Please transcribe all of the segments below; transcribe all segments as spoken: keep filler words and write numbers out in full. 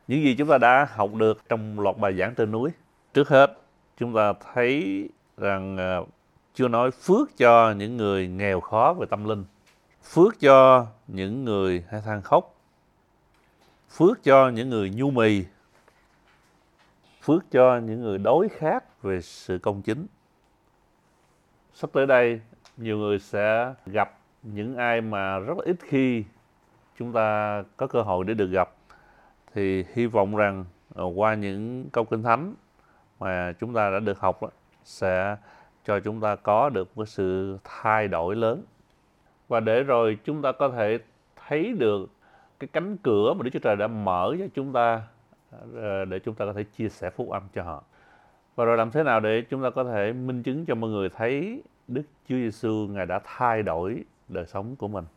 Những gì chúng ta đã học được trong loạt bài giảng trên núi. Trước hết, chúng ta thấy rằng uh, Chúa nói phước cho những người nghèo khó về tâm linh, phước cho những người hay than khóc, phước cho những người nhu mì, phước cho những người đói khát về sự công chính. Sắp tới đây, nhiều người sẽ gặp những ai mà rất là ít khi chúng ta có cơ hội để được gặp. Thì hy vọng rằng uh, qua những câu Kinh Thánh mà chúng ta đã được học đó, sẽ cho chúng ta có được một sự thay đổi lớn. Và để rồi chúng ta có thể thấy được cái cánh cửa mà Đức Chúa Trời đã mở cho chúng ta để chúng ta có thể chia sẻ phúc âm cho họ. Và rồi làm thế nào để chúng ta có thể minh chứng cho mọi người thấy Đức Chúa Giêsu Ngài đã thay đổi đời sống của mình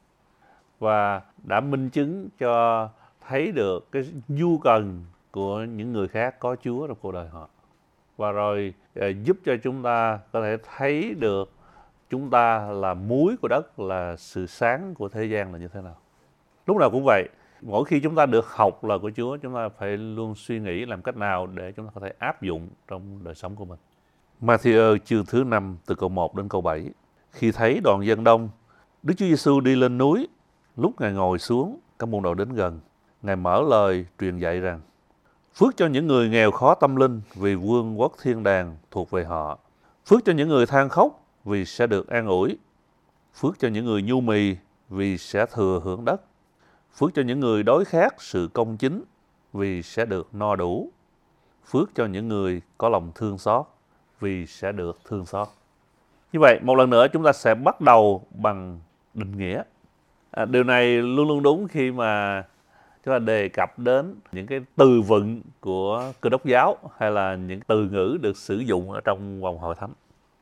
và đã minh chứng cho thấy được cái nhu cần của những người khác có Chúa trong cuộc đời họ. Và rồi giúp cho chúng ta có thể thấy được chúng ta là muối của đất, là sự sáng của thế gian là như thế nào. Lúc nào cũng vậy, mỗi khi chúng ta được học lời của Chúa, chúng ta phải luôn suy nghĩ làm cách nào để chúng ta có thể áp dụng trong đời sống của mình. Ma-thi-ơ chương thứ năm từ câu một đến câu bảy. Khi thấy đoàn dân đông, Đức Chúa Giêsu đi lên núi. Lúc Ngài ngồi xuống, các môn đồ đến gần. Ngài mở lời truyền dạy rằng: phước cho những người nghèo khó tâm linh, vì vương quốc thiên đàng thuộc về họ. Phước cho những người than khóc, vì sẽ được an ủi. Phước cho những người nhu mì, vì sẽ thừa hưởng đất. Phước cho những người đói khát sự công chính, vì sẽ được no đủ. Phước cho những người có lòng thương xót, vì sẽ được thương xót. Như vậy, một lần nữa chúng ta sẽ bắt đầu bằng định nghĩa. À, điều này luôn luôn đúng khi mà chúng ta đề cập đến những cái từ vựng của Cơ Đốc giáo hay là những từ ngữ được sử dụng ở trong vòng hội thánh.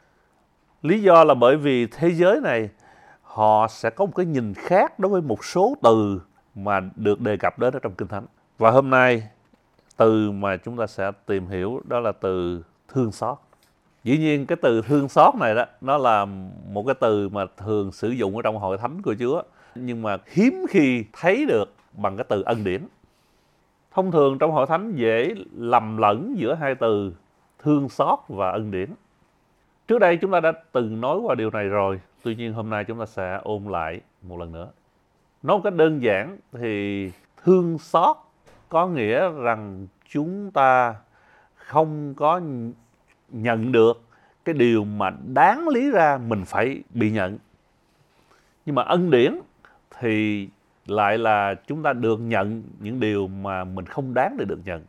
Lý do là bởi vì thế giới này họ sẽ có một cái nhìn khác đối với một số từ mà được đề cập đến ở trong Kinh Thánh. Và hôm nay, từ mà chúng ta sẽ tìm hiểu đó là từ thương xót. Dĩ nhiên cái từ thương xót này đó, nó là một cái từ mà thường sử dụng ở trong hội thánh của Chúa, nhưng mà hiếm khi thấy được bằng cái từ ân điển. Thông thường trong hội thánh dễ lầm lẫn giữa hai từ thương xót và ân điển. Trước đây chúng ta đã từng nói qua điều này rồi, tuy nhiên hôm nay chúng ta sẽ ôn lại một lần nữa. Nói một cách đơn giản thì thương xót có nghĩa rằng chúng ta không có nhận được cái điều mà đáng lý ra mình phải bị nhận. Nhưng mà ân điển thì lại là chúng ta được nhận những điều mà mình không đáng để được nhận.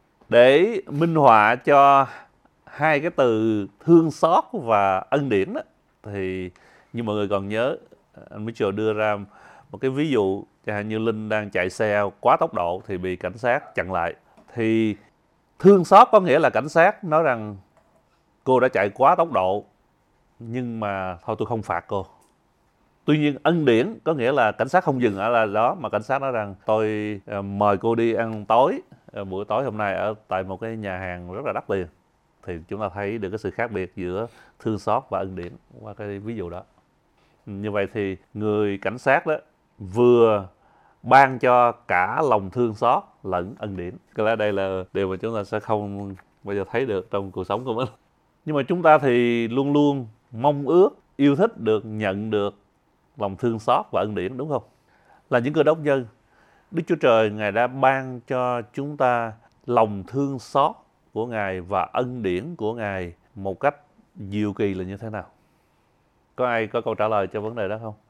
Để minh họa cho hai cái từ thương xót và ân điển đó, thì như mọi người còn nhớ, anh Mitchell đưa ra một cái ví dụ, chẳng hạn như Linh đang chạy xe quá tốc độ thì bị cảnh sát chặn lại. Thì thương xót có nghĩa là cảnh sát nói rằng cô đã chạy quá tốc độ, nhưng mà thôi tôi không phạt cô. Tuy nhiên ân điển có nghĩa là cảnh sát không dừng ở là đó, mà cảnh sát nói rằng tôi uh, mời cô đi ăn tối uh, buổi tối hôm nay ở tại một cái nhà hàng rất là đắt tiền. Thì chúng ta thấy được cái sự khác biệt giữa thương xót và ân điển qua cái ví dụ đó. Như vậy thì người cảnh sát đó vừa ban cho cả lòng thương xót lẫn ân điển. Có lẽ đây là điều mà chúng ta sẽ không bao giờ thấy được trong cuộc sống của mình. Nhưng mà chúng ta thì luôn luôn mong ước, yêu thích được nhận được lòng thương xót và ân điển, đúng không? Là những Cơ Đốc nhân, Đức Chúa Trời Ngài đã ban cho chúng ta lòng thương xót của Ngài và ân điển của Ngài một cách diệu kỳ là như thế nào? Có ai có câu trả lời cho vấn đề đó không?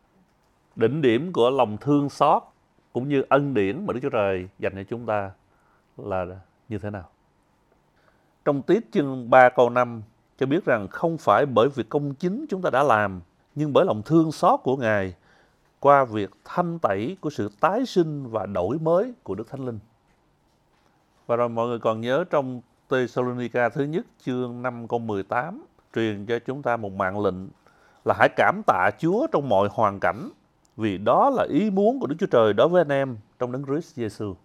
Đỉnh điểm của lòng thương xót cũng như ân điển mà Đức Chúa Trời dành cho chúng ta là như thế nào? Trong Tiết chương ba câu năm cho biết rằng không phải bởi việc công chính chúng ta đã làm, nhưng bởi lòng thương xót của Ngài qua việc thanh tẩy của sự tái sinh và đổi mới của Đức Thánh Linh. Và rồi mọi người còn nhớ trong Tê-sa-lô-ni-ca thứ nhất chương năm câu mười tám truyền cho chúng ta một mạng lệnh là hãy cảm tạ Chúa trong mọi hoàn cảnh, vì đó là ý muốn của Đức Chúa Trời đối với anh em trong Đấng Christ Giêsu.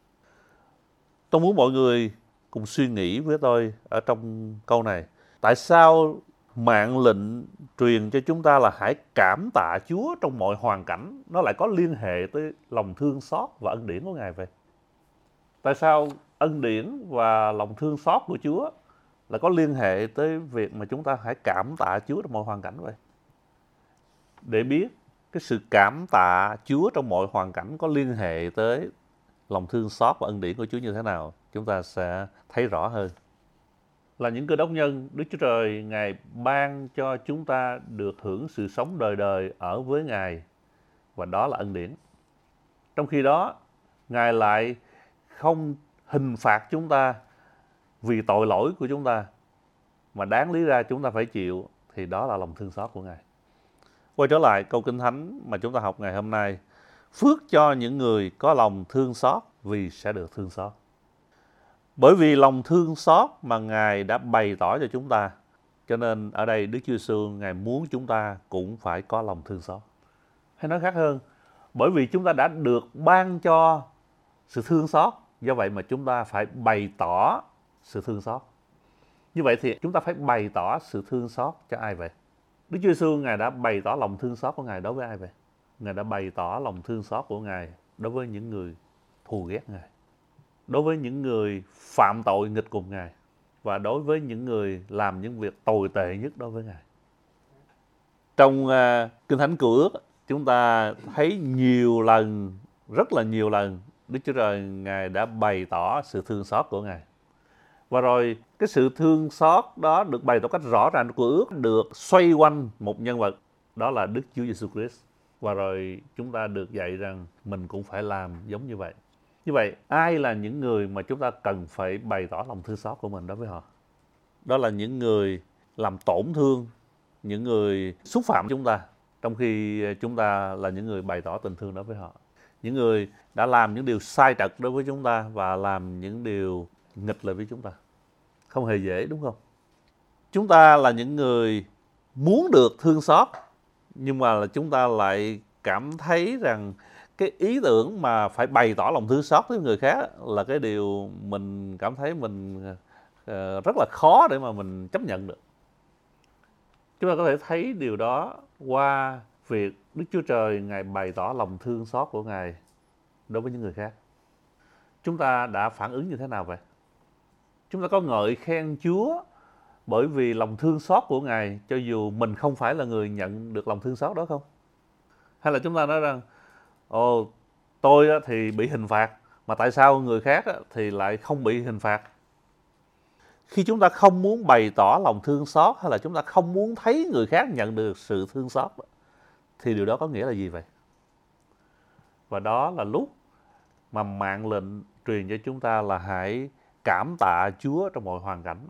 Tôi muốn mọi người cùng suy nghĩ với tôi ở trong câu này. Tại sao mạng lệnh truyền cho chúng ta là hãy cảm tạ Chúa trong mọi hoàn cảnh nó lại có liên hệ tới lòng thương xót và ân điển của Ngài vậy? Tại sao ân điển và lòng thương xót của Chúa là có liên hệ tới việc mà chúng ta hãy cảm tạ Chúa trong mọi hoàn cảnh vậy? Để biết cái sự cảm tạ Chúa trong mọi hoàn cảnh có liên hệ tới lòng thương xót và ân điển của Chúa như thế nào, chúng ta sẽ thấy rõ hơn. Là những Cơ Đốc nhân, Đức Chúa Trời Ngài ban cho chúng ta được hưởng sự sống đời đời ở với Ngài, và đó là ân điển. Trong khi đó, Ngài lại không hình phạt chúng ta vì tội lỗi của chúng ta mà đáng lý ra chúng ta phải chịu, thì đó là lòng thương xót của Ngài. Quay trở lại câu Kinh Thánh mà chúng ta học ngày hôm nay. Phước cho những người có lòng thương xót vì sẽ được thương xót. Bởi vì lòng thương xót mà Ngài đã bày tỏ cho chúng ta, cho nên ở đây Đức Chúa Giêsu Ngài muốn chúng ta cũng phải có lòng thương xót. Hay nói khác hơn, bởi vì chúng ta đã được ban cho sự thương xót, do vậy mà chúng ta phải bày tỏ sự thương xót. Như vậy thì chúng ta phải bày tỏ sự thương xót cho ai vậy? Đức Chúa Giêsu Ngài đã bày tỏ lòng thương xót của Ngài đối với ai vậy? Ngài đã bày tỏ lòng thương xót của Ngài đối với những người thù ghét Ngài, đối với những người phạm tội nghịch cùng Ngài, và đối với những người làm những việc tồi tệ nhất đối với Ngài. Trong uh, Kinh Thánh Cựu Ước, chúng ta thấy nhiều lần, rất là nhiều lần, Đức Chúa Trời Ngài đã bày tỏ sự thương xót của Ngài. Và rồi cái sự thương xót đó được bày tỏ cách rõ ràng của ước được xoay quanh một nhân vật, đó là Đức Chúa Giêsu Christ. Và rồi chúng ta được dạy rằng mình cũng phải làm giống như vậy. Như vậy, ai là những người mà chúng ta cần phải bày tỏ lòng thương xót của mình đối với họ? Đó là những người làm tổn thương, những người xúc phạm chúng ta, trong khi chúng ta là những người bày tỏ tình thương đối với họ. Những người đã làm những điều sai trật đối với chúng ta và làm những điều nghịch lại với chúng ta. Không hề dễ, đúng không? Chúng ta là những người muốn được thương xót, nhưng mà là chúng ta lại cảm thấy rằng cái ý tưởng mà phải bày tỏ lòng thương xót với người khác là cái điều mình cảm thấy mình uh, rất là khó để mà mình chấp nhận được. Chúng ta có thể thấy điều đó qua việc Đức Chúa Trời Ngài bày tỏ lòng thương xót của Ngài đối với những người khác. Chúng ta đã phản ứng như thế nào vậy? Chúng ta có ngợi khen Chúa bởi vì lòng thương xót của Ngài, cho dù mình không phải là người nhận được lòng thương xót đó không? Hay là chúng ta nói rằng, ồ, tôi thì bị hình phạt, mà tại sao người khác thì lại không bị hình phạt? Khi chúng ta không muốn bày tỏ lòng thương xót, hay là chúng ta không muốn thấy người khác nhận được sự thương xót, thì điều đó có nghĩa là gì vậy? Và đó là lúc mà mạng lệnh truyền cho chúng ta là hãy cảm tạ Chúa trong mọi hoàn cảnh.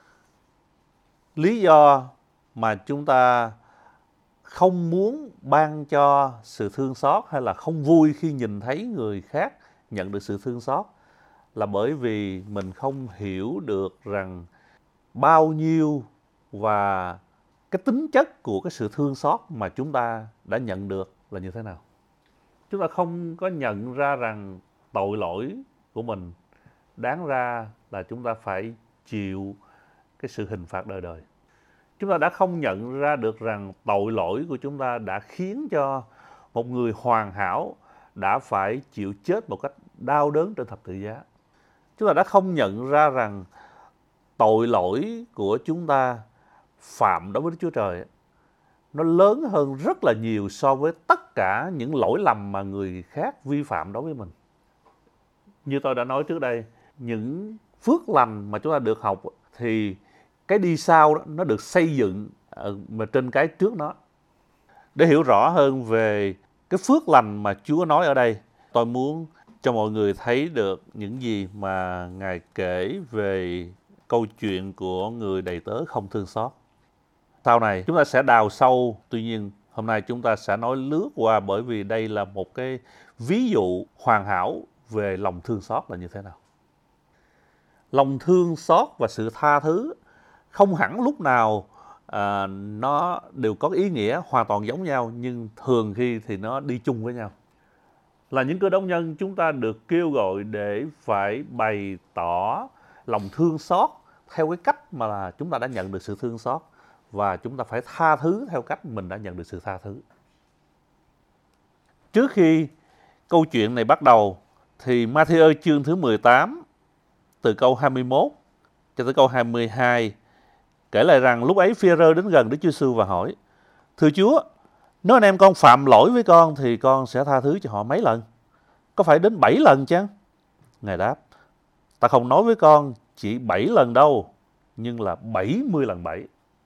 Lý do mà chúng ta không muốn ban cho sự thương xót hay là không vui khi nhìn thấy người khác nhận được sự thương xót là bởi vì mình không hiểu được rằng bao nhiêu và cái tính chất của cái sự thương xót mà chúng ta đã nhận được là như thế nào. Chúng ta không có nhận ra rằng tội lỗi của mình đáng ra là chúng ta phải chịu cái sự hình phạt đời đời. Chúng ta đã không nhận ra được rằng tội lỗi của chúng ta đã khiến cho một người hoàn hảo đã phải chịu chết một cách đau đớn trên thập tự giá. Chúng ta đã không nhận ra rằng tội lỗi của chúng ta phạm đối với Đức Chúa Trời nó lớn hơn rất là nhiều so với tất cả những lỗi lầm mà người khác vi phạm đối với mình. Như tôi đã nói trước đây, những phước lành mà chúng ta được học thì cái đi sau đó, nó được xây dựng mà trên cái trước nó. Để hiểu rõ hơn về cái phước lành mà Chúa nói ở đây, tôi muốn cho mọi người thấy được những gì mà Ngài kể về câu chuyện của người đầy tớ không thương xót. Sau này chúng ta sẽ đào sâu, tuy nhiên hôm nay chúng ta sẽ nói lướt qua, bởi vì đây là một cái ví dụ hoàn hảo về lòng thương xót là như thế nào. Lòng thương xót và sự tha thứ không hẳn lúc nào à, nó đều có ý nghĩa hoàn toàn giống nhau, nhưng thường khi thì nó đi chung với nhau. Là những Cơ Đốc nhân, chúng ta được kêu gọi để phải bày tỏ lòng thương xót theo cái cách mà là chúng ta đã nhận được sự thương xót, và chúng ta phải tha thứ theo cách mình đã nhận được sự tha thứ. Trước khi câu chuyện này bắt đầu, thì Ma-thi-ơ chương thứ mười tám từ câu hai mươi mốt cho tới câu hai mươi hai kể lại rằng lúc ấy Phi-e-rơ đến gần Đức Chúa Giêsu và hỏi: Thưa Chúa, nếu anh em con phạm lỗi với con thì con sẽ tha thứ cho họ mấy lần? Có phải đến bảy lần chăng? Ngài đáp: Ta không nói với con chỉ bảy lần đâu, nhưng là bảy mươi lần bảy.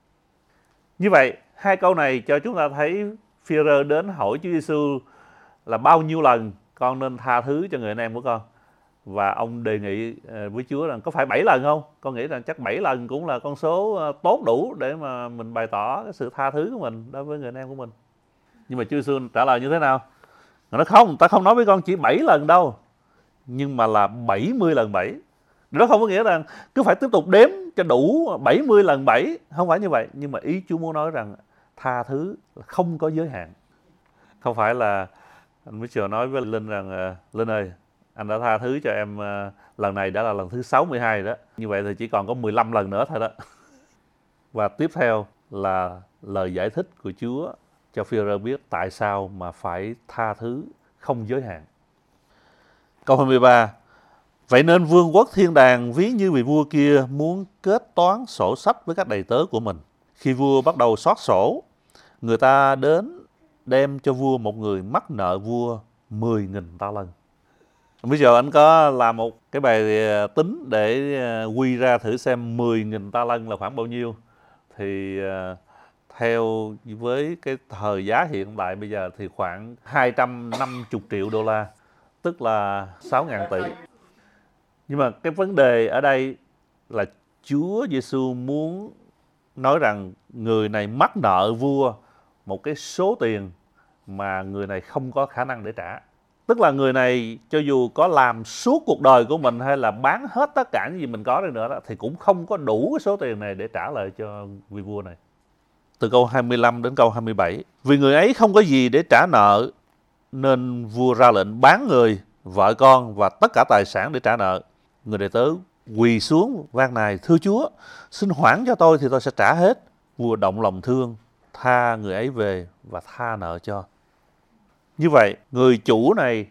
Như vậy, hai câu này cho chúng ta thấy Phi-e-rơ đến hỏi Chúa Giêsu là bao nhiêu lần con nên tha thứ cho người anh em của con. Và ông đề nghị với Chúa rằng có phải bảy lần không? Con nghĩ rằng chắc bảy lần cũng là con số tốt đủ để mà mình bày tỏ cái sự tha thứ của mình đối với người anh em của mình. Nhưng mà Chúa Giêsu trả lời như thế nào? Ngài nói không, ta không nói với con chỉ bảy lần đâu, nhưng mà là bảy mươi lần bảy. Đó không có nghĩa rằng cứ phải tiếp tục đếm cho đủ bảy mươi lần bảy. Không phải như vậy. Nhưng mà ý Chúa muốn nói rằng tha thứ là không có giới hạn. Không phải là anh Mitchell nói với Linh rằng Linh ơi, anh đã tha thứ cho em lần này đã là lần thứ sáu mươi hai đó. Như vậy thì chỉ còn có mười lăm lần nữa thôi đó. Và tiếp theo là lời giải thích của Chúa cho Phi-e-rơ biết tại sao mà phải tha thứ không giới hạn. Câu hai mươi ba. Vậy nên vương quốc thiên đàng ví như vị vua kia muốn kết toán sổ sách với các đầy tớ của mình. Khi vua bắt đầu soát sổ, người ta đến đem cho vua một người mắc nợ vua mười nghìn ta lân. Bây giờ anh có làm một cái bài tính để quy ra thử xem mười nghìn ta lân là khoảng bao nhiêu. Thì theo với cái thời giá hiện tại bây giờ thì khoảng hai trăm năm mươi triệu đô la, tức là sáu nghìn tỷ. Nhưng mà cái vấn đề ở đây là Chúa Giêsu muốn nói rằng người này mắc nợ vua một cái số tiền mà người này không có khả năng để trả. Tức là người này cho dù có làm suốt cuộc đời của mình hay là bán hết tất cả những gì mình có đi nữa đó, thì cũng không có đủ cái số tiền này để trả lại cho vị vua này. Từ câu hai mươi lăm đến câu hai mươi bảy. Vì người ấy không có gì để trả nợ, nên vua ra lệnh bán người, vợ con và tất cả tài sản để trả nợ. Người đầy tớ quỳ xuống van nài: Thưa Chúa, xin hoãn cho tôi thì tôi sẽ trả hết. Vua động lòng thương, tha người ấy về và tha nợ cho. Như vậy, người chủ này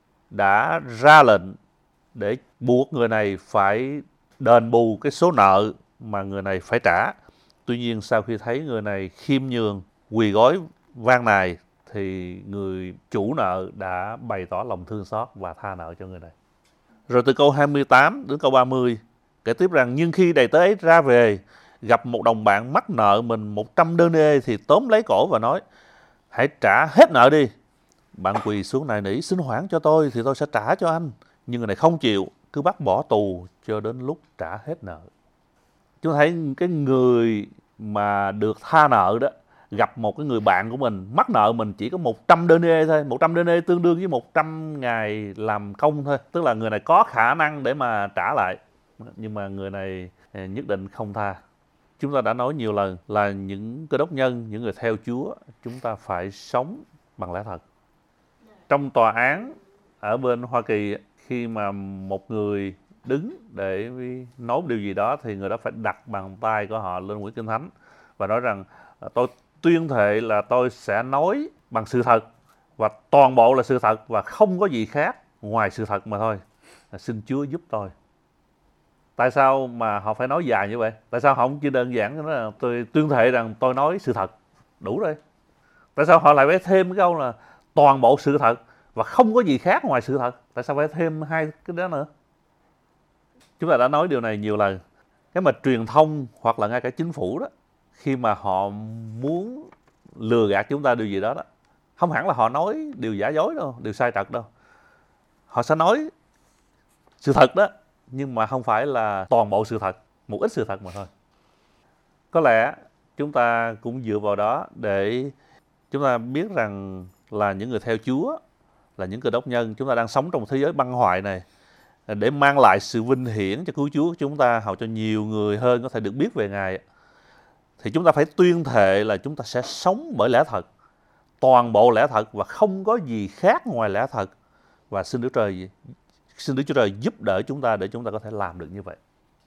đã ra lệnh để buộc người này phải đền bù cái số nợ mà người này phải trả. Tuy nhiên sau khi thấy người này khiêm nhường, quỳ gối van nài, thì người chủ nợ đã bày tỏ lòng thương xót và tha nợ cho người này. Rồi từ câu hai mươi tám đến câu ba mươi kể tiếp rằng: Nhưng khi đầy tớ ấy ra về, gặp một đồng bạn mắc nợ mình một trăm đê nê thì tóm lấy cổ và nói: Hãy trả hết nợ đi. Bạn quỳ xuống nài nỉ: Xin hoãn cho tôi thì tôi sẽ trả cho anh. Nhưng người này không chịu, cứ bắt bỏ tù cho đến lúc trả hết nợ. Chúng ta thấy cái người mà được tha nợ đó gặp một cái người bạn của mình mắc nợ mình chỉ có một trăm đê nê thôi. một trăm đê nê tương đương với một trăm ngày làm công thôi. Tức là người này có khả năng để mà trả lại, nhưng mà người này nhất định không tha. Chúng ta đã nói nhiều lần là những cơ đốc nhân, những người theo Chúa, chúng ta phải sống bằng lẽ thật. Trong tòa án ở bên Hoa Kỳ, khi mà một người đứng để nói điều gì đó thì người đó phải đặt bàn tay của họ lên quyển Kinh Thánh và nói rằng: Tôi tuyên thệ là tôi sẽ nói bằng sự thật và toàn bộ là sự thật và không có gì khác ngoài sự thật mà thôi. Xin Chúa giúp tôi. Tại sao mà họ phải nói dài như vậy? Tại sao họ không chỉ đơn giản nói là tôi tuyên thệ rằng tôi nói sự thật? Đủ rồi. Tại sao họ lại phải thêm cái câu là toàn bộ sự thật và không có gì khác ngoài sự thật? Tại sao phải thêm hai cái đó nữa? Chúng ta đã nói điều này nhiều lần. Cái mà truyền thông hoặc là ngay cả chính phủ đó, khi mà họ muốn lừa gạt chúng ta điều gì đó đó, không hẳn là họ nói điều giả dối đâu, điều sai trật đâu. Họ sẽ nói sự thật đó, nhưng mà không phải là toàn bộ sự thật, một ít sự thật mà thôi. Có lẽ chúng ta cũng dựa vào đó để chúng ta biết rằng là những người theo Chúa, là những cơ đốc nhân, chúng ta đang sống trong một thế giới băng hoại này, để mang lại sự vinh hiển cho cứu Chúa của chúng ta, hầu cho nhiều người hơn có thể được biết về Ngài. Thì chúng ta phải tuyên thệ là chúng ta sẽ sống bởi lẽ thật, toàn bộ lẽ thật và không có gì khác ngoài lẽ thật. Và xin Đức Trời, xin Đức Chúa Trời giúp đỡ chúng ta để chúng ta có thể làm được như vậy.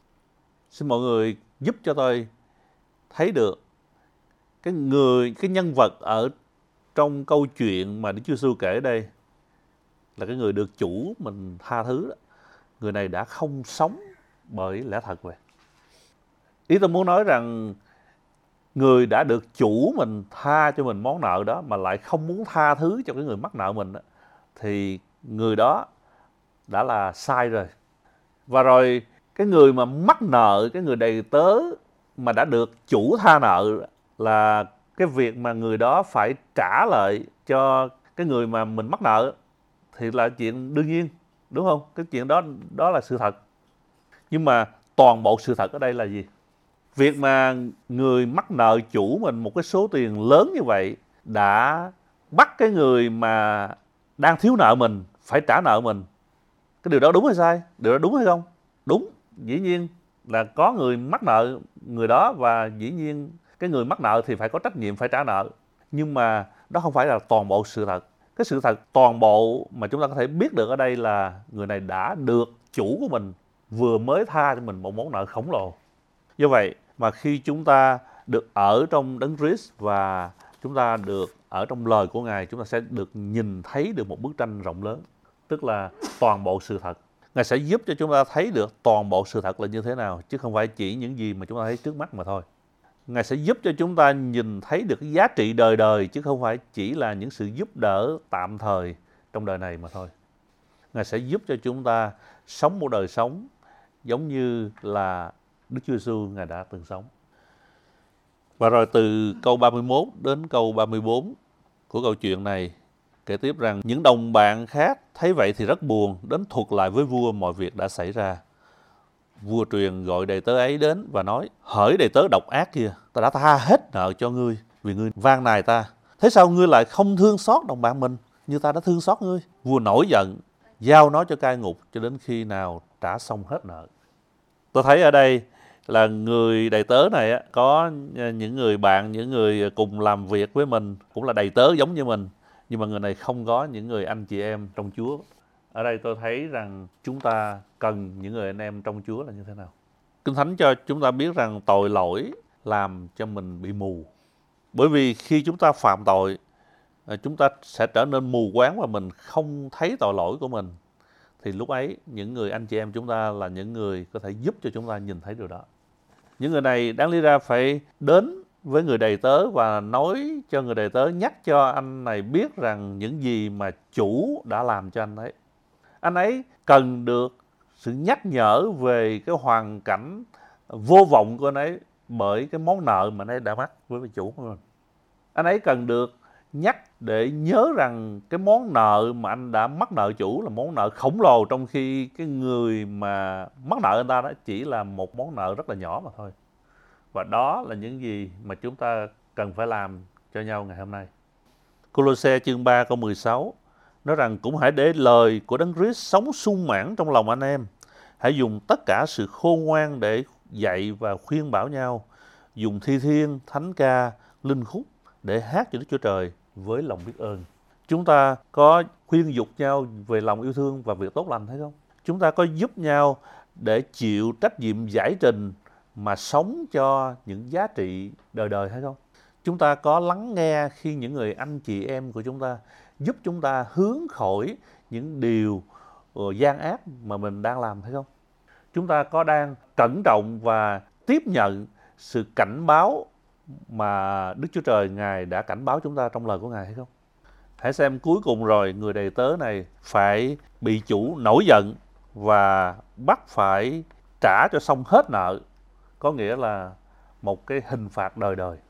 Xin mọi người giúp cho tôi thấy được cái người, cái nhân vật ở trong câu chuyện mà Đức Chúa Giêsu kể đây là cái người được chủ mình tha thứ đó, người này đã không sống bởi lẽ thật vậy. Ý tôi muốn nói rằng người đã được chủ mình tha cho mình món nợ đó mà lại không muốn tha thứ cho cái người mắc nợ mình đó, thì người đó đã là sai rồi. Và rồi cái người mà mắc nợ, cái người đầy tớ mà đã được chủ tha nợ, là cái việc mà người đó phải trả lại cho cái người mà mình mắc nợ thì là chuyện đương nhiên, đúng không? Cái chuyện đó đó là sự thật. Nhưng mà toàn bộ sự thật ở đây là gì? Việc mà người mắc nợ chủ mình một cái số tiền lớn như vậy đã bắt cái người mà đang thiếu nợ mình phải trả nợ mình. Cái điều đó đúng hay sai? Điều đó đúng hay không? Đúng. Dĩ nhiên là có người mắc nợ người đó, và dĩ nhiên cái người mắc nợ thì phải có trách nhiệm phải trả nợ. Nhưng mà đó không phải là toàn bộ sự thật. Cái sự thật toàn bộ mà chúng ta có thể biết được ở đây là người này đã được chủ của mình vừa mới tha cho mình một món nợ khổng lồ. Do vậy mà khi chúng ta được ở trong Đấng Christ và chúng ta được ở trong lời của Ngài, chúng ta sẽ được nhìn thấy được một bức tranh rộng lớn, tức là toàn bộ sự thật. Ngài sẽ giúp cho chúng ta thấy được toàn bộ sự thật là như thế nào, chứ không phải chỉ những gì mà chúng ta thấy trước mắt mà thôi. Ngài sẽ giúp cho chúng ta nhìn thấy được cái giá trị đời đời, chứ không phải chỉ là những sự giúp đỡ tạm thời trong đời này mà thôi. Ngài sẽ giúp cho chúng ta sống một đời sống giống như là Đức Chúa Giêsu Ngài đã từng sống. Và rồi từ câu ba mươi mốt đến câu ba mươi bốn của câu chuyện này kể tiếp rằng những đồng bạn khác thấy vậy thì rất buồn, đến thuật lại với vua mọi việc đã xảy ra. Vua truyền gọi đầy tớ ấy đến và nói: hỡi đầy tớ độc ác kia, ta đã tha hết nợ cho ngươi vì ngươi van nài ta. Thế sao ngươi lại không thương xót đồng bạn mình như ta đã thương xót ngươi? Vua nổi giận, giao nó cho cai ngục cho đến khi nào trả xong hết nợ. Tôi thấy ở đây là người đầy tớ này á, có những người bạn, những người cùng làm việc với mình cũng là đầy tớ giống như mình, nhưng mà người này không có những người anh chị em trong Chúa. Ở đây tôi thấy rằng chúng ta cần những người anh em trong Chúa là như thế nào. Kinh Thánh cho chúng ta biết rằng tội lỗi làm cho mình bị mù. Bởi vì khi chúng ta phạm tội, chúng ta sẽ trở nên mù quáng và mình không thấy tội lỗi của mình. Thì lúc ấy những người anh chị em chúng ta là những người có thể giúp cho chúng ta nhìn thấy điều đó. Những người này đáng lý ra phải đến với người đầy tớ và nói cho người đầy tớ, nhắc cho anh này biết rằng những gì mà chủ đã làm cho anh ấy. Anh ấy cần được sự nhắc nhở về cái hoàn cảnh vô vọng của anh ấy bởi cái món nợ mà anh ấy đã mắc với chủ của mình. Anh ấy cần được nhắc để nhớ rằng cái món nợ mà anh đã mắc nợ chủ là món nợ khổng lồ, trong khi cái người mà mắc nợ anh ta đó chỉ là một món nợ rất là nhỏ mà thôi. Và đó là những gì mà chúng ta cần phải làm cho nhau ngày hôm nay. Cô-lô-se chương ba câu mười sáu nói rằng: cũng hãy để lời của Đấng Christ sống sung mãn trong lòng anh em. Hãy dùng tất cả sự khôn ngoan để dạy và khuyên bảo nhau. Dùng thi thiên, thánh ca, linh khúc để hát cho Đức Chúa Trời với lòng biết ơn. Chúng ta có khuyên dục nhau về lòng yêu thương và việc tốt lành hay không? Chúng ta có giúp nhau để chịu trách nhiệm giải trình mà sống cho những giá trị đời đời hay không? Chúng ta có lắng nghe khi những người anh chị em của chúng ta giúp chúng ta hướng khỏi những điều gian ác mà mình đang làm hay không? Chúng ta có đang cẩn trọng và tiếp nhận sự cảnh báo mà Đức Chúa Trời Ngài đã cảnh báo chúng ta trong lời của Ngài hay không? Hãy xem cuối cùng rồi người đầy tớ này phải bị chủ nổi giận và bắt phải trả cho xong hết nợ, có nghĩa là một cái hình phạt đời đời.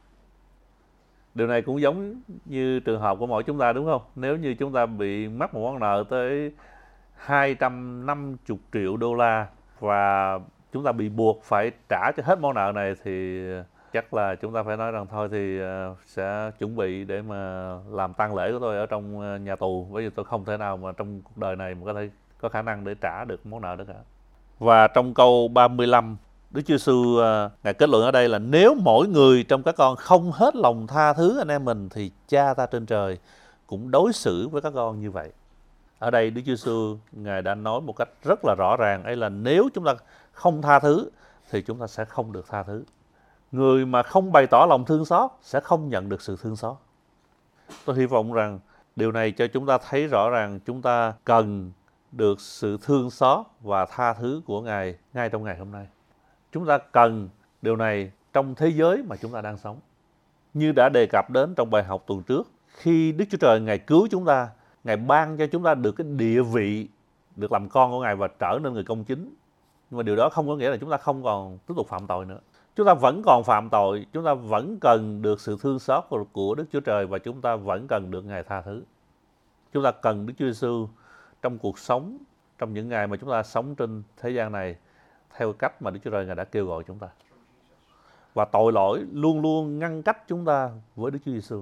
Điều này cũng giống như trường hợp của mỗi chúng ta, đúng không? Nếu như chúng ta bị mắc một món nợ tới hai trăm năm mươi triệu đô la và chúng ta bị buộc phải trả cho hết món nợ này, thì chắc là chúng ta phải nói rằng thôi thì sẽ chuẩn bị để mà làm tang lễ của tôi ở trong nhà tù, bởi vì tôi không thể nào mà trong cuộc đời này mà có thể có khả năng để trả được món nợ đó cả. Và trong câu ba mươi lăm, Đức Chúa Giêsu Ngài kết luận ở đây là: nếu mỗi người trong các con không hết lòng tha thứ anh em mình thì Cha ta trên trời cũng đối xử với các con như vậy. Ở đây Đức Chúa Giêsu Ngài đã nói một cách rất là rõ ràng, ấy là nếu chúng ta không tha thứ thì chúng ta sẽ không được tha thứ. Người mà không bày tỏ lòng thương xót sẽ không nhận được sự thương xót. Tôi hy vọng rằng Điều này cho chúng ta thấy rõ ràng chúng ta cần được sự thương xót và tha thứ của Ngài ngay trong ngày hôm nay. Chúng ta cần điều này trong thế giới mà chúng ta đang sống. Như đã đề cập đến trong bài học tuần trước, khi Đức Chúa Trời Ngài cứu chúng ta, Ngài ban cho chúng ta được cái địa vị được làm con của Ngài và trở nên người công chính. Nhưng mà điều đó không có nghĩa là chúng ta không còn tiếp tục phạm tội nữa. Chúng ta vẫn còn phạm tội, chúng ta vẫn cần được sự thương xót của Đức Chúa Trời và chúng ta vẫn cần được Ngài tha thứ. Chúng ta cần Đức Chúa Giêsu trong cuộc sống, trong những ngày mà chúng ta sống trên thế gian này theo cách mà Đức Chúa Trời Ngài đã kêu gọi chúng ta. Và tội lỗi luôn luôn ngăn cách chúng ta với Đức Chúa Giêsu.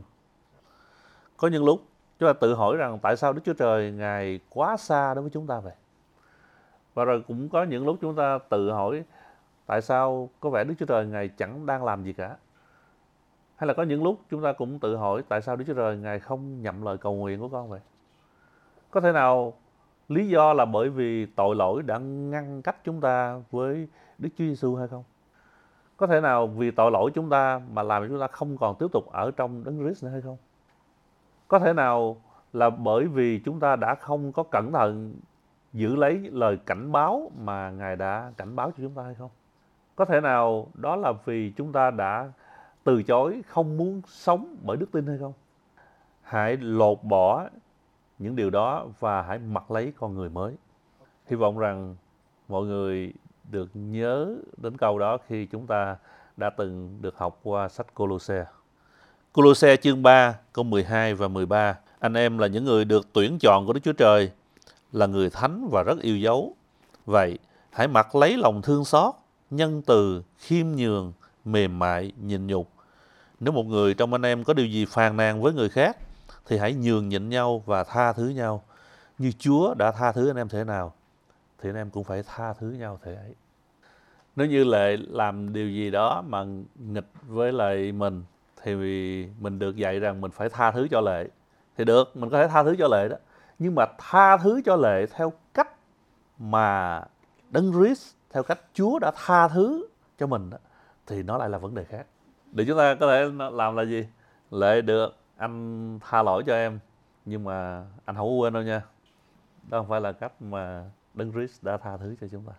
Có những lúc chúng ta tự hỏi rằng tại sao Đức Chúa Trời Ngài quá xa đối với chúng ta vậy? Và rồi cũng có những lúc chúng ta tự hỏi tại sao có vẻ Đức Chúa Trời Ngài chẳng đang làm gì cả. Hay là có những lúc chúng ta cũng tự hỏi tại sao Đức Chúa Trời Ngài không nhậm lời cầu nguyện của con vậy? Có thể nào lý do là bởi vì tội lỗi đã ngăn cách chúng ta với Đức Chúa Giêsu hay không? Có thể nào vì tội lỗi chúng ta mà làm cho chúng ta không còn tiếp tục ở trong Đấng Christ nữa hay không? Có thể nào là bởi vì chúng ta đã không có cẩn thận giữ lấy lời cảnh báo mà Ngài đã cảnh báo cho chúng ta hay không? Có thể nào đó là vì chúng ta đã từ chối không muốn sống bởi đức tin hay không? Hãy lột bỏ những điều đó và hãy mặc lấy con người mới. Hy vọng rằng mọi người được nhớ đến câu đó khi chúng ta đã từng được học qua sách Cô-lô-se. Cô-lô-se chương ba, câu mười hai và mười ba. Anh em là những người được tuyển chọn của Đức Chúa Trời, là người thánh và rất yêu dấu. Vậy, hãy mặc lấy lòng thương xót, nhân từ, khiêm nhường, mềm mại, nhịn nhục. Nếu một người trong anh em có điều gì phàn nàn với người khác, thì hãy nhường nhịn nhau và tha thứ nhau. Như Chúa đã tha thứ anh em thế nào, thì anh em cũng phải tha thứ nhau thế ấy. Nếu như Lệ làm điều gì đó mà nghịch với lại mình, thì mình được dạy rằng mình phải tha thứ cho Lệ. Thì được, mình có thể tha thứ cho Lệ đó. Nhưng mà tha thứ cho Lệ theo cách mà Đấng Christ, theo cách Chúa đã tha thứ cho mình đó, thì nó lại là vấn đề khác. Để chúng ta có thể làm là gì? Lệ được, anh tha lỗi cho em, nhưng mà anh không có quên đâu nha. Đó không phải là cách mà Đấng Christ đã tha thứ cho chúng ta.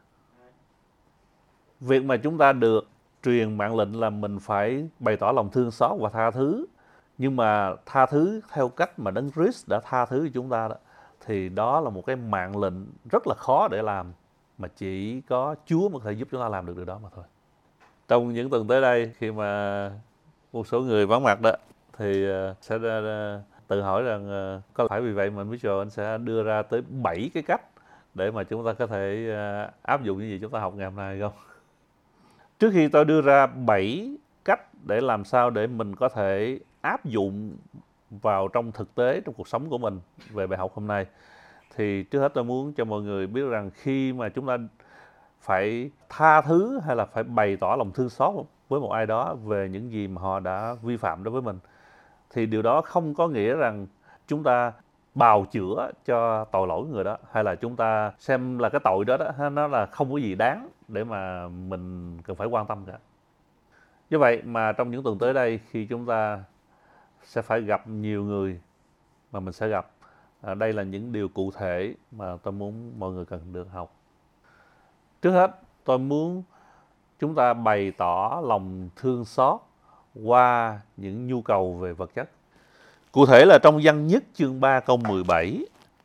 Việc mà chúng ta được truyền mạng lệnh là mình phải bày tỏ lòng thương xót và tha thứ, nhưng mà tha thứ theo cách mà Đấng Christ đã tha thứ cho chúng ta đó, thì đó là một cái mạng lệnh rất là khó để làm, mà chỉ có Chúa mới có thể giúp chúng ta làm được điều đó mà thôi. Trong những tuần tới đây, khi mà một số người vắng mặt đó, thì sẽ tự hỏi rằng có phải vì vậy mà Mitchell anh sẽ đưa ra tới bảy cái cách để mà chúng ta có thể áp dụng những gì chúng ta học ngày hôm nay không? Trước khi tôi đưa ra bảy cách để làm sao để mình có thể áp dụng vào trong thực tế, trong cuộc sống của mình về bài học hôm nay, thì trước hết tôi muốn cho mọi người biết rằng khi mà chúng ta phải tha thứ hay là phải bày tỏ lòng thương xót với một ai đó về những gì mà họ đã vi phạm đối với mình, thì điều đó không có nghĩa rằng chúng ta bào chữa cho tội lỗi người đó, hay là chúng ta xem là cái tội đó, đó nó là không có gì đáng để mà mình cần phải quan tâm cả. Như vậy mà trong những tuần tới đây, khi chúng ta sẽ phải gặp nhiều người mà mình sẽ gặp, à, đây là những điều cụ thể mà tôi muốn mọi người cần được học. Trước hết, tôi muốn chúng ta bày tỏ lòng thương xót qua những nhu cầu về vật chất. Cụ thể là trong Văn Nhất chương ba câu mười bảy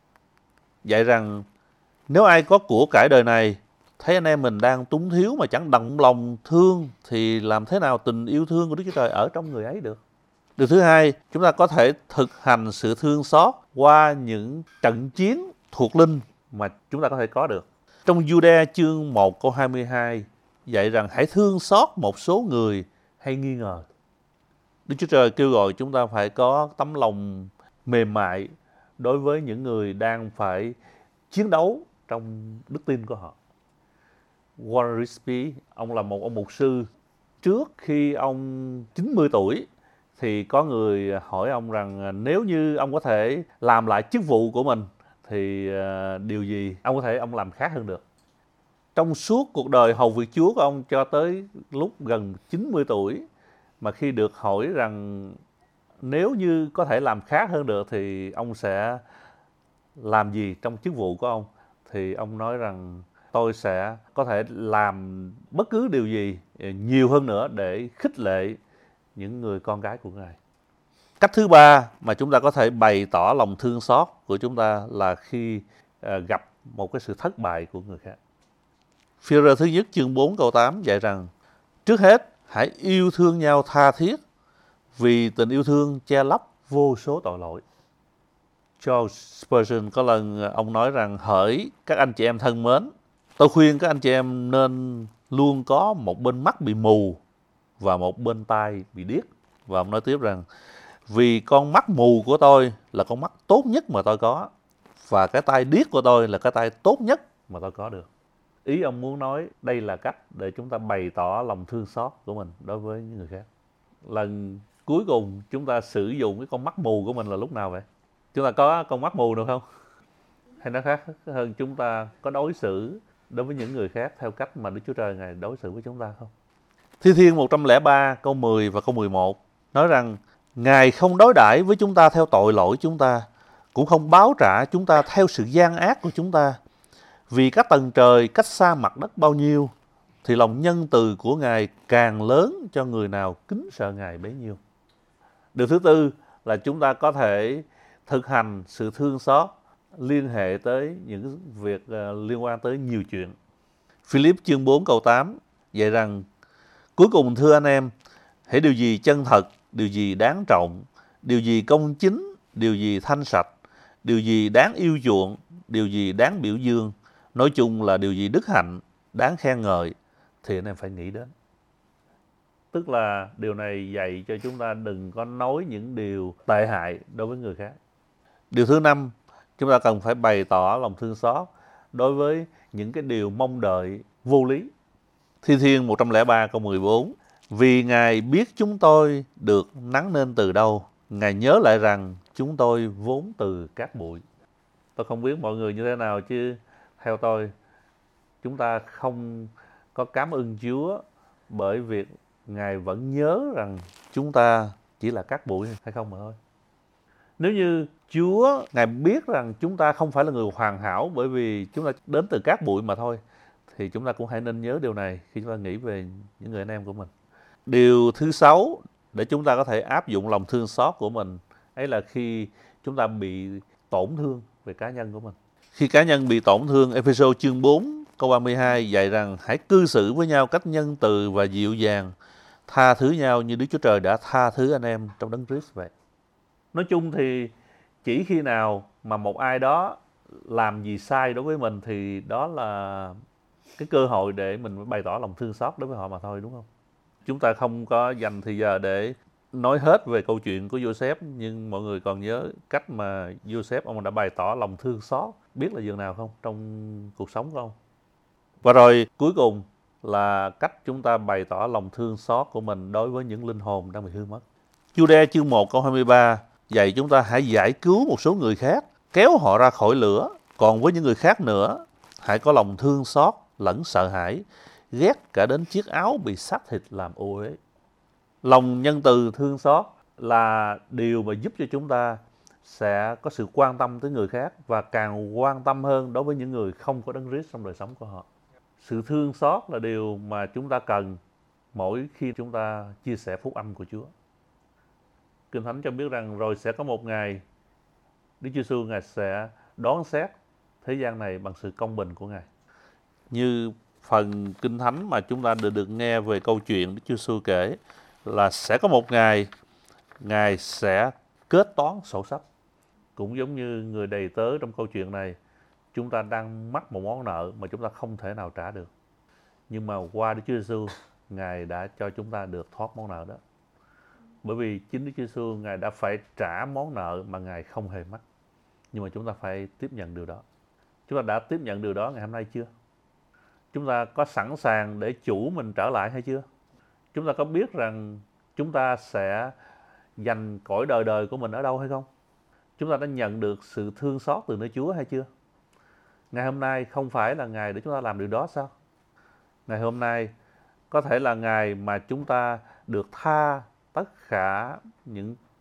dạy rằng nếu ai có của cải đời này, thấy anh em mình đang túng thiếu mà chẳng động lòng thương, thì làm thế nào tình yêu thương của Đức Chúa Trời ở trong người ấy được? Điều thứ hai, chúng ta có thể thực hành sự thương xót qua những trận chiến thuộc linh mà chúng ta có thể có được. Trong Giô-đa chương một câu hai mươi hai dạy rằng hãy thương xót một số người hay nghi ngờ. Đức Chúa Trời kêu gọi chúng ta phải có tấm lòng mềm mại đối với những người đang phải chiến đấu trong đức tin của họ. Warren Wiersbe, ông là một ông mục sư. Trước khi ông chín mươi tuổi, thì có người hỏi ông rằng nếu như ông có thể làm lại chức vụ của mình, thì điều gì ông có thể ông làm khác hơn được. Trong suốt cuộc đời hầu việc Chúa của ông cho tới lúc gần chín mươi tuổi, mà khi được hỏi rằng nếu như có thể làm khác hơn được thì ông sẽ làm gì trong chức vụ của ông? Thì ông nói rằng tôi sẽ có thể làm bất cứ điều gì nhiều hơn nữa để khích lệ những người con gái của Ngài. Cách thứ ba mà chúng ta có thể bày tỏ lòng thương xót của chúng ta là khi uh, gặp một cái sự thất bại của người khác. Phi-rơ thứ nhất chương bốn câu tám dạy rằng trước hết hãy yêu thương nhau tha thiết vì tình yêu thương che lấp vô số tội lỗi. Charles Spurgeon có lần ông nói rằng hỡi các anh chị em thân mến, tôi khuyên các anh chị em nên luôn có một bên mắt bị mù và một bên tai bị điếc. Và ông nói tiếp rằng vì con mắt mù của tôi là con mắt tốt nhất mà tôi có, và cái tai điếc của tôi là cái tai tốt nhất mà tôi có được. Ý ông muốn nói đây là cách để chúng ta bày tỏ lòng thương xót của mình đối với những người khác. Lần cuối cùng chúng ta sử dụng cái con mắt mù của mình là lúc nào vậy? Chúng ta có con mắt mù được không? Hay nói khác hơn, chúng ta có đối xử đối với những người khác theo cách mà Đức Chúa Trời Ngài đối xử với chúng ta không? Thi Thiên một trăm lẻ ba câu mười và câu mười một nói rằng Ngài không đối đãi với chúng ta theo tội lỗi chúng ta, cũng không báo trả chúng ta theo sự gian ác của chúng ta. Vì các tầng trời cách xa mặt đất bao nhiêu, thì lòng nhân từ của Ngài càng lớn cho người nào kính sợ Ngài bấy nhiêu. Điều thứ tư là chúng ta có thể thực hành sự thương xót liên hệ tới những việc uh, liên quan tới nhiều chuyện. Philip chương bốn câu tám dạy rằng cuối cùng thưa anh em, hãy điều gì chân thật, điều gì đáng trọng, điều gì công chính, điều gì thanh sạch, điều gì đáng yêu chuộng, điều gì đáng biểu dương, nói chung là điều gì đức hạnh, đáng khen ngợi, thì anh em phải nghĩ đến. Tức là điều này dạy cho chúng ta đừng có nói những điều tệ hại đối với người khác. Điều thứ năm, chúng ta cần phải bày tỏ lòng thương xót đối với những cái điều mong đợi vô lý. Thi Thiên một trăm lẻ ba câu mười bốn vì Ngài biết chúng tôi được nắng nên từ đâu, Ngài nhớ lại rằng chúng tôi vốn từ cát bụi. Tôi không biết mọi người như thế nào, chứ theo tôi, chúng ta không có cảm ơn Chúa bởi việc Ngài vẫn nhớ rằng chúng ta chỉ là cát bụi hay không mà thôi. Nếu như Chúa Ngài biết rằng chúng ta không phải là người hoàn hảo bởi vì chúng ta đến từ cát bụi mà thôi, thì chúng ta cũng hãy nên nhớ điều này khi chúng ta nghĩ về những người anh em của mình. Điều thứ sáu để chúng ta có thể áp dụng lòng thương xót của mình ấy là khi chúng ta bị tổn thương về cá nhân của mình. Khi cá nhân bị tổn thương, Ê-phê-sô chương bốn câu ba mươi hai dạy rằng hãy cư xử với nhau cách nhân từ và dịu dàng, tha thứ nhau như Đức Chúa Trời đã tha thứ anh em trong Đấng Christ vậy. Nói chung thì chỉ khi nào mà một ai đó làm gì sai đối với mình thì đó là cái cơ hội để mình bày tỏ lòng thương xót đối với họ mà thôi, đúng không? Chúng ta không có dành thời giờ để nói hết về câu chuyện của Joseph, nhưng mọi người còn nhớ cách mà Joseph ông đã bày tỏ lòng thương xót biết là dường nào không trong cuộc sống của ông. Và rồi cuối cùng là cách chúng ta bày tỏ lòng thương xót của mình đối với những linh hồn đang bị hư mất. Giu-đe chương một câu hai mươi ba dạy chúng ta hãy giải cứu một số người khác, kéo họ ra khỏi lửa. Còn với những người khác nữa, hãy có lòng thương xót lẫn sợ hãi, ghét cả đến chiếc áo bị xác thịt làm ô uế. Lòng nhân từ thương xót là điều mà giúp cho chúng ta sẽ có sự quan tâm tới người khác và càng quan tâm hơn đối với những người không có Đấng Christ trong đời sống của họ. Sự thương xót là điều mà chúng ta cần mỗi khi chúng ta chia sẻ phúc âm của Chúa. Kinh Thánh cho biết rằng rồi sẽ có một ngày Đức Chúa Giêsu Ngài sẽ đoán xét thế gian này bằng sự công bình của Ngài. Như phần Kinh Thánh mà chúng ta được, được nghe về câu chuyện Đức Chúa Giêsu kể là sẽ có một ngày Ngài sẽ kết toán sổ sách. Cũng giống như người đầy tớ trong câu chuyện này, chúng ta đang mắc một món nợ mà chúng ta không thể nào trả được. Nhưng mà qua Đức Chúa Giêsu, Ngài đã cho chúng ta được thoát món nợ đó. Bởi vì chính Đức Chúa Giêsu Ngài đã phải trả món nợ mà Ngài không hề mắc. Nhưng mà chúng ta phải tiếp nhận điều đó. Chúng ta đã tiếp nhận điều đó ngày hôm nay chưa? Chúng ta có sẵn sàng để chủ mình trở lại hay chưa? Chúng ta có biết rằng chúng ta sẽ dành cõi đời đời của mình ở đâu hay không? Chúng ta đã nhận được sự thương xót từ nơi Chúa hay chưa? Ngày hôm nay không phải là ngày để chúng ta làm điều đó sao? Ngày hôm nay có thể là ngày mà chúng ta được tha tất cả những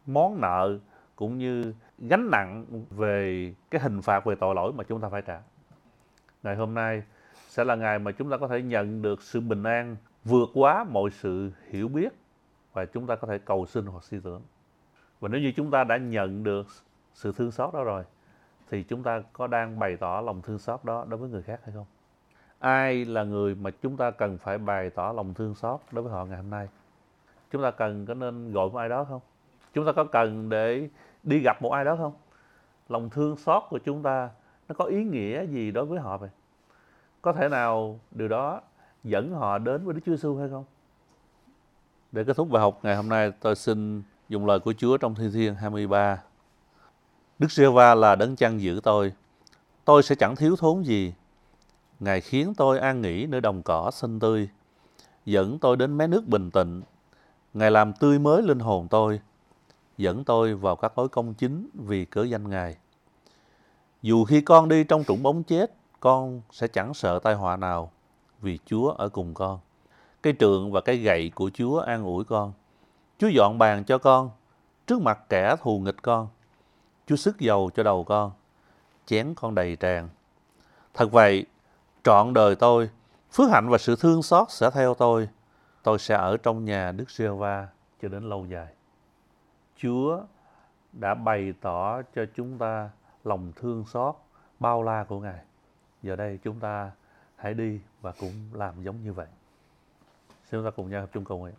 món nợ cũng như gánh nặng về cái hình phạt về tội lỗi mà chúng ta phải trả. Ngày hôm nay sẽ là ngày mà chúng ta có thể nhận được sự bình an vượt quá mọi sự hiểu biết và chúng ta có thể cầu xin hoặc suy tưởng. Và nếu như chúng ta đã nhận được sự thương xót đó rồi thì chúng ta có đang bày tỏ lòng thương xót đó đối với người khác hay không? Ai là người mà chúng ta cần phải bày tỏ lòng thương xót đối với họ ngày hôm nay? Chúng ta cần có nên gọi một ai đó không? Chúng ta có cần để đi gặp một ai đó không? Lòng thương xót của chúng ta nó có ý nghĩa gì đối với họ vậy? Có thể nào điều đó dẫn họ đến với Đức Chúa Giêsu hay không? Để kết thúc bài học ngày hôm nay, tôi xin dùng lời của Chúa trong Thi Thiên hai mươi ba. Đức Giê-hô-va là đấng chăn giữ tôi, tôi sẽ chẳng thiếu thốn gì. Ngài khiến tôi an nghỉ nơi đồng cỏ xanh tươi, dẫn tôi đến mé nước bình tĩnh. Ngài làm tươi mới linh hồn tôi, dẫn tôi vào các lối công chính vì cớ danh Ngài. Dù khi con đi trong trũng bóng chết, con sẽ chẳng sợ tai họa nào, vì Chúa ở cùng con. Cây trượng và cây gậy của Chúa an ủi con. Chúa dọn bàn cho con, trước mặt kẻ thù nghịch con. Chúa sức dầu cho đầu con, chén con đầy tràn. Thật vậy, trọn đời tôi, phước hạnh và sự thương xót sẽ theo tôi. Tôi sẽ ở trong nhà Đức Giê-hô-va cho đến lâu dài. Chúa đã bày tỏ cho chúng ta lòng thương xót bao la của Ngài. Giờ đây chúng ta hãy đi và cũng làm giống như vậy. Xin chúng ta cùng nhau hợp chung cầu nguyện.